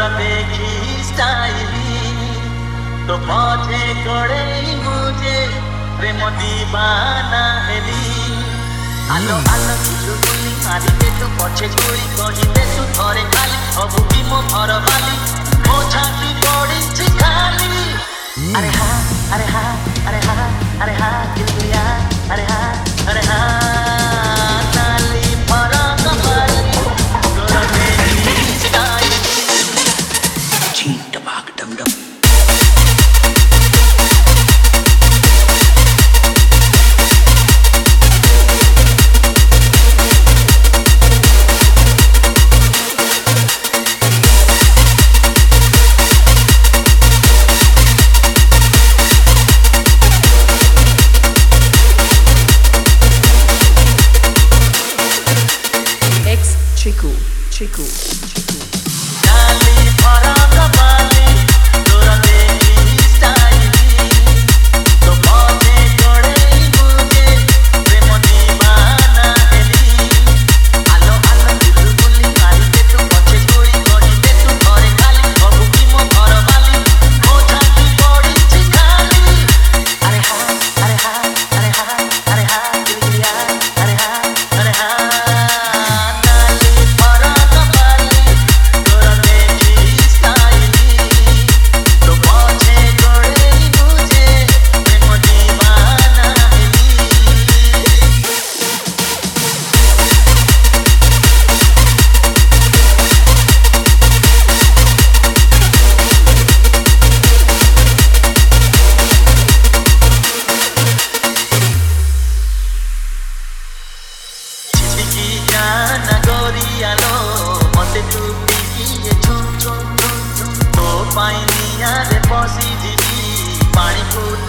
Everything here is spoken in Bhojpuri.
देखी स्टाइली तो पछे करे मुझे प्रेम दीवाना हेली आलो आलो तुझु बोली मारी दे तू पछे छोड़ी कही दे तू थरे खाली सबु की मो घर वाली मो छाती पड़ी खाली अरे हा अरे हा अरे हा अरे हा गिलगिलिया अरे हा अरे हा नाली परा कपाली तोरा देखी स्टाइली चीन टबाक डम डम Chiku. नाली परा कपाली तोरा देखी स्टाइली तो पछे करे मुझे प्रेम दीवाना हेली आलो आलो तुझु बोली मारी दे तू पछे छोड़ी कही दे तू थरे खाली सबु की मो घर वाली मो छाती पड़ी खाली अरे हा अरे हा अरे हा अरे हा गिलगिलिया अरे हा अरे हा नाली परा कपाली तोरा देखी स्टाइली तो पछे करे मुझे प्रेम दीवाना हेली चिकी गाना गोरियालो मते तू पिए छुम छुम तो पाइनिया रे पसी जीवी पानी को